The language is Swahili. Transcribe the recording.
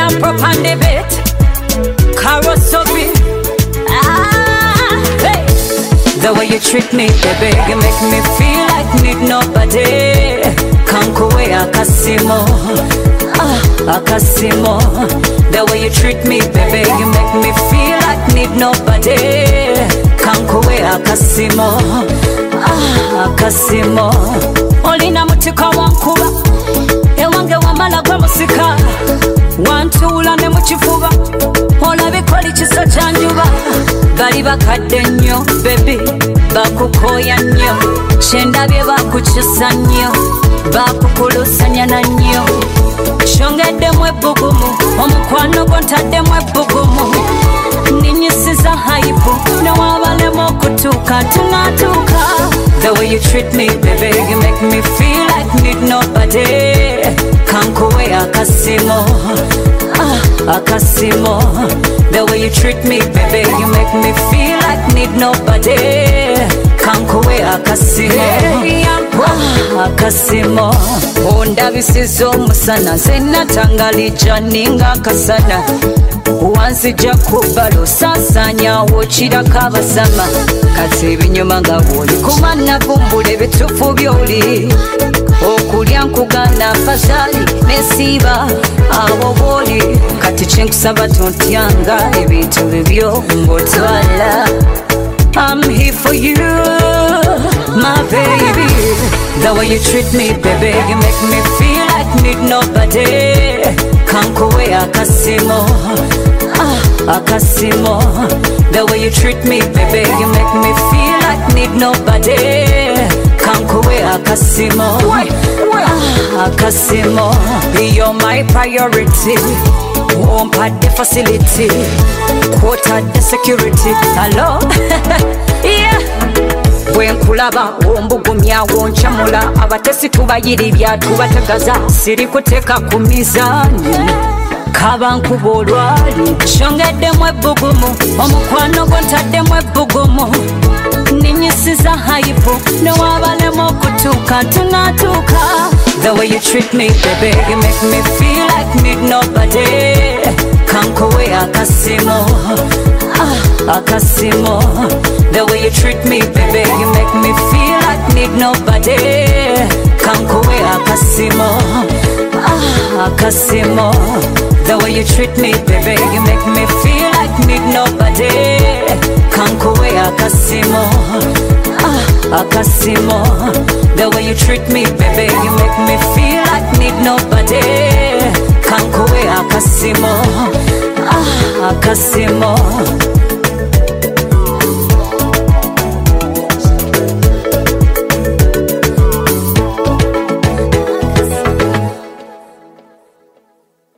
prop on the bed. Carousel. Hey. The way you treat me, baby, you make me feel like need nobody. Kankuwe akasimo, akasimo. The way you treat me, baby, you make me feel like need nobody. Kankuwe akasimo, akasimo. Olina mutika wankuba, ewange wamala gwa musika. Wantula ne mukifuba, olabikoli kisa kyanjuba. Bali bakadde nnyo, baby, bakukoya nnyo. Kyendabye bakukyusa nnyo, bakukulusanya na nnyo. Kyongeddemu ebbugumu, omukwano gwo ntaddemu ebbugumu. Ninyisiza haipu, newabalemu okutuuka tunatuuka. The way you treat me, baby, you make me feel like need nobody. Kankuwe akasimo, akasimo. The way you treat me, baby, you make me feel like need nobody. Kankuwe akasimo, akasimo. Ondabisiza omusana, sennatangalija ninga akasana. Wanzija kubalo sasanyawo kirako abasama. Kati ebinyuma nga bwoli kuba navumbula ebituufu byoli. Okulya nkugana fazali nesiiba awo bwoli. Kati kyenkusaba tontyanga ebintu bibyo ng'otwala. I'm here for you, my baby. The way you treat me, baby, you make me feel like need nobody. Kankuwe akasimo, akasimo. The way you treat me, baby, you make me feel like need nobody. Kankuwe akasimo, akasimo. You're my priority. Wompa the facility, quota the security. Hello? Yeah. Bwenkulaba ombugumya wonchamula. Abatesi tubayiribya tubatagaza. Siri kuteka ku mizani, kaba nkuba olwali. Kyongeddemu ebbugumu, omukwano gwo ntaddemu ebbugumu. Ninyisiza haipu, newabalemu okutuuka tunatuuka. The way you treat me, baby, you make me feel like need nobody. Kankuwe akasimo, akasimo. The way you treat me, baby, you make me feel like need nobody. Kankuwe akasimo, akasimo. The way you treat me, baby, you make me feel like need nobody. Kankuwe akasimo, akasimo. The way you treat me, baby, you make me feel like need nobody. Kankuwe akasimo, akasimo.